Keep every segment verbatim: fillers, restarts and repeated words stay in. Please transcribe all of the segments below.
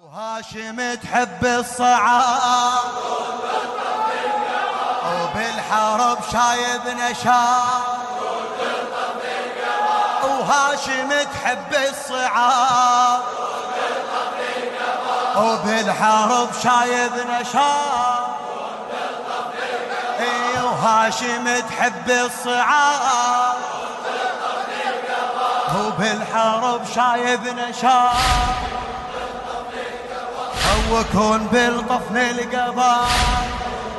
هاشم تحب الصعاب وبالحرب شايب نشاط، وهاشم تحب الصعاب وبالحرب شايب نشاط، اي وهاشم تحب الصعاب وبالحرب شايب نشاط، وكون بالطفن القبال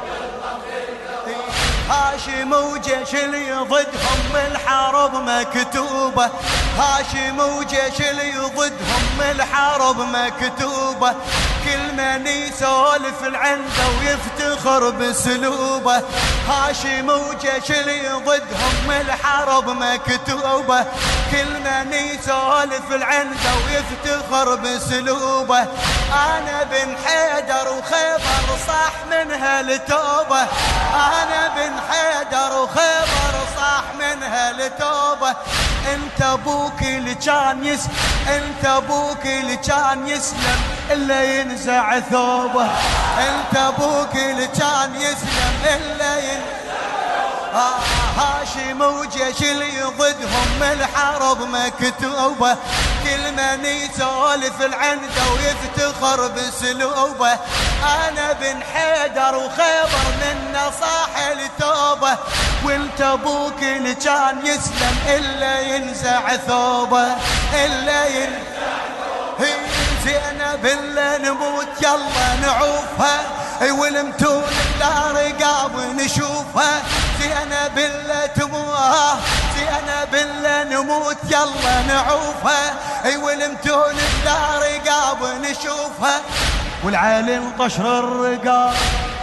هاشم وجيش اللي ضدهم الحرب مكتوبة، هاشم وجيش اللي ضدهم الحرب مكتوبة، كل من يسولف العنده ويفتخر بسلوبه، هاشم وجيش اللي ضدهم الحرب مكتوبة، كل من يسولف العنده ويفتخر بسلوبه، أنا بن حيدر وخيبر صح منها التوبة، أنا بن حيدر وخيبر صح منها التوبة، انت ابوك اللي كان يس انت ابوك اللي كان يسلم الا ينزع ثوبه، انت ابوك اللي كان يسلم الا ينزع آه هاشم وجيش اللي ضدهم الحرب مكتوبة، كل من يسولف العنده ويفتخر بسلوبه، انا بن حيدر وخيبر منا صاح التوبة، وانت ابوك اللي كان يسلم الا ينزع ثوبه الا ينزع ثوبه، هي زينب الا نموت يلا نعوفها، والمتون بلا رقاب نشوفها، زينب الا تموت زينب الا نموت يلا نعوفها، والمتون بلا رقاب نشوفها، والعالي انطشر الرقاب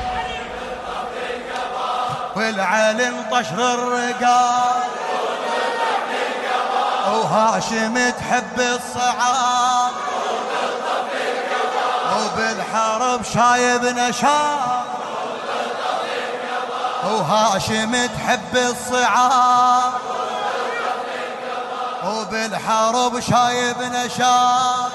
والعالي انطشر الرقاب، وهاشم تحب الصعاب وبالحرب شايب نشاط، وهاشم تحب الصعاب وبالحرب شايب نشاط،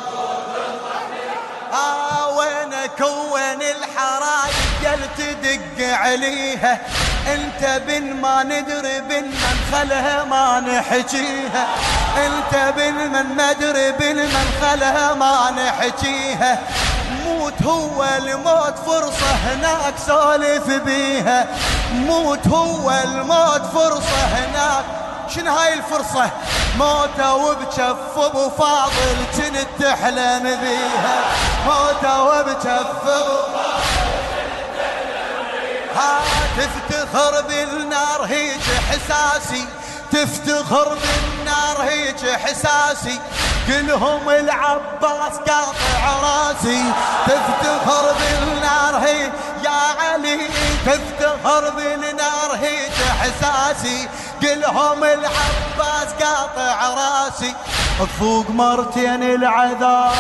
آه وينك وين الحرايب قل تدق عليها، انت بن ما ندري بن من خلها ما نحكيها، انت بن من ندري بن من خلها ما نحكيها، موت هو الموت فرصة هناك سولف بيها، موت هو الموت فرصة هناك، شنو هاي الفرصة؟ موته وبجف ابو فاضل كنت تحلم بيها، موته وبجف ابو فاضل كنت تحلم بيها، تفتخر بالنار هيج حساسي، تفتخر بالنار هيج حساسي، كلهم العباس قاطع راسي، تفتخر بالنار هي يا علي، تفتخر بالنار هيج حساسي، كلهم العباس قاطع راسي، تذوق مرتين العذاب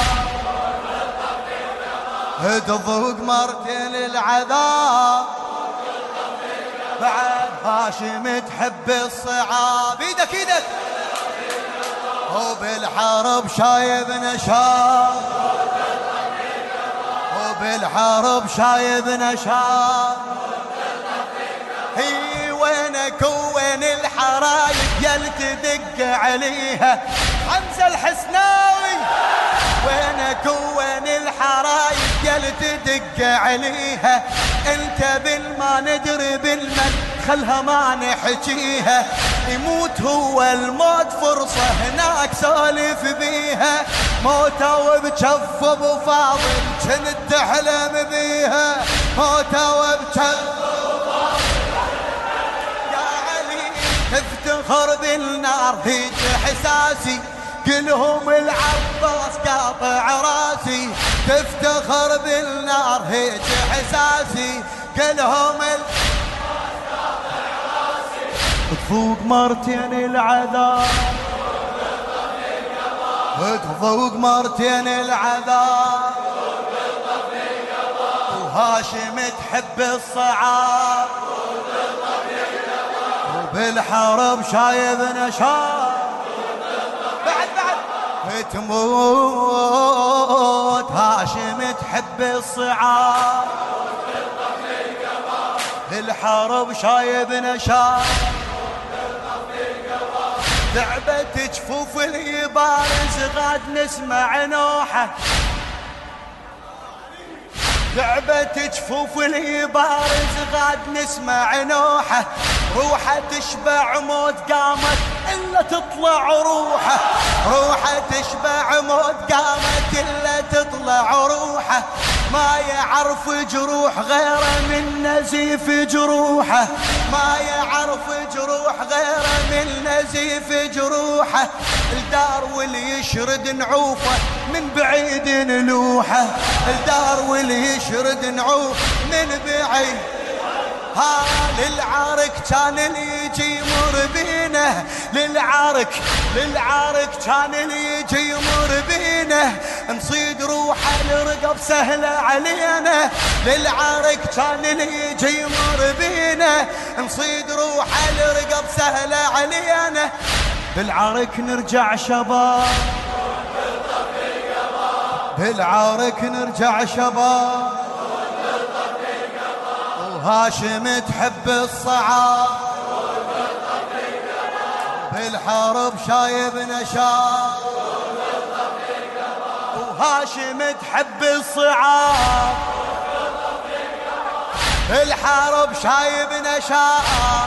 تذوق مرتين العذاب، بعد هاشم تحب الصعاب، ايدك ايدك وبالحرب شايب نشاط وبالحرب شايب نشاط، هي وينك وين الحرايب يل تدق عليها، حمزة الحسناوي وينك وين الحرايب يل تدق عليها، انت بالما ندري بالمن خلها ما نحكيها، يموت هو الموت فرصة هناك سولف بيها، موته وبجف ابو فاضل كنت تحلم بيها، موته وبجف ابو فاضل يا علي، تفتخر بالنار هيج حساسي، كلهم العباس قاطع راسي، تفتخر بالنار هيج حساسي، كلهم العباس قاطع راسي، تفوق مرتين العذاب تفوق مرتين العذاب، وهاشم تحب الصعاب وبالحرب شايب نشاط، بعد بعد تموت هاشم تحب الصعاب الحرب شايب نشاط ذعبت جفوف اليبارز غاد نسمع نوحه ذعبت جفوف اليبارز غاد نسمع نوحه روحه تشبع موت قامت إلا تطلع روحه روحه تشبع موت قامت إلا تطلع روحه ما يعرف جروح غيره من نزيف جروحه ما يعرف جروح غيره من نزيف جروحه الدار واللي يشرد نعوفه من بعيد نلوحه الدار واللي يشرد نعوف من بعيد ها للعارك كان اللي يجي يمر بينه للعارك للعارك كان اللي يجي يمر بينه نصيد روحه لرقب سهله علينا للعارك كان اللي يجي يمر بينه نصيد روحه لرقب سهله علينا بالعارك نرجع شباب بالعارك نرجع شباب هاشم تحب الصعاب بالحرب شايب نشاط وهاشم تحب الصعاب بالحرب شايب نشاط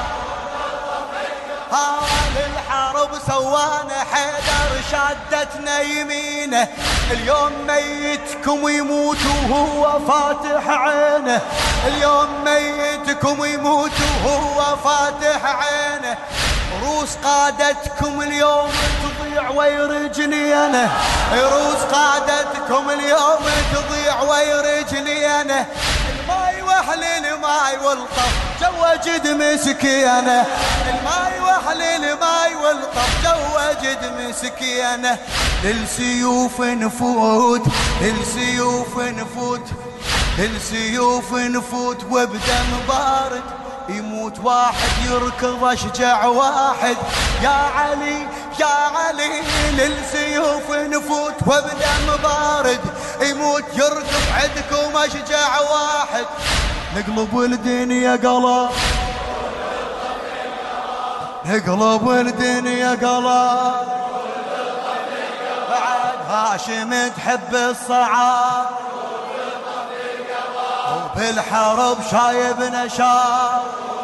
للحرب سوانا حيدر شادتنا يمينه اليوم ميتكم يموت وهو فاتح عينه اليوم ميتكم يموت وهو فاتح عينه روس قادتكم اليوم تضيع ويرجلي انا روس قادتكم اليوم تضيع ويرجلي انا الماي وحل الماي والطف جوا جد مسكينه الماي وحل الماي والطف جوا جد مسكينه للسيوف نفوت للسيوف نفوت للسيوف نفوت وبدم بارد يموت واحد يركض اشجع واحد يا علي يا علي للسيوف نفوت وبدم بارد يموت يركض عندكم اشجع واحد نقلب الدنيا قلب نقلب الدنيا قلب بعد هاشم تحب الصعاب وبالحرب شايب نشاط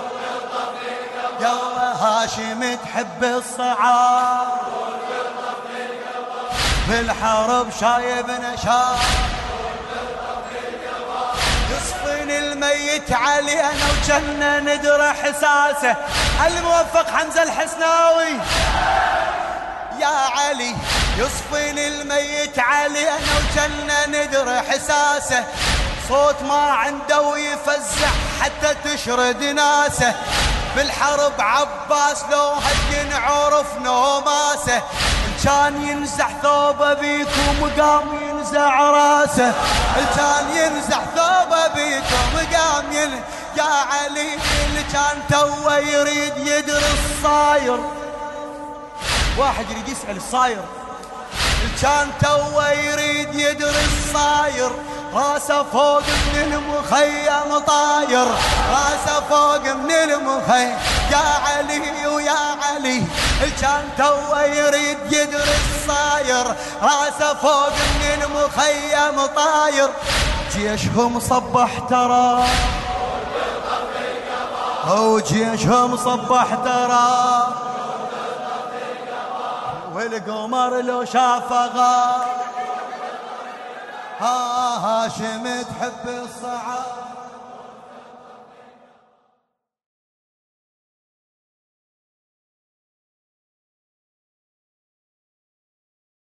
يا هاشم تحب الصعاب بالحرب شايب نشاط يصفن الميت علينا وجنة ندرى حساسه الموفق حمزة الحسناوي يا علي يصفن الميت علينا وجنة ندرى حساسه صوت ما عنده ويفزع حتى تشرد ناسه بالحرب عباس لو هد عرف نوماسه إن كان ينزح ثوبه بيكم قام ينزع راسه إن كان ينزح ثوبه بيكم قام ينزع يا علي اللي كان توه يريد يدري الصاير واحد يريد يسأل الصاير اللي كان توه يريد يدري الصاير راسه فوق من المخيم طاير راسه فوق من المخيم يا علي ويا علي كان توه يريد يدري الصاير راسه فوق من المخيم طاير جيشهم صبح ترى او جيشهم صبح ترى والقمر لو شافه غار ها هاشم تحب الصعاب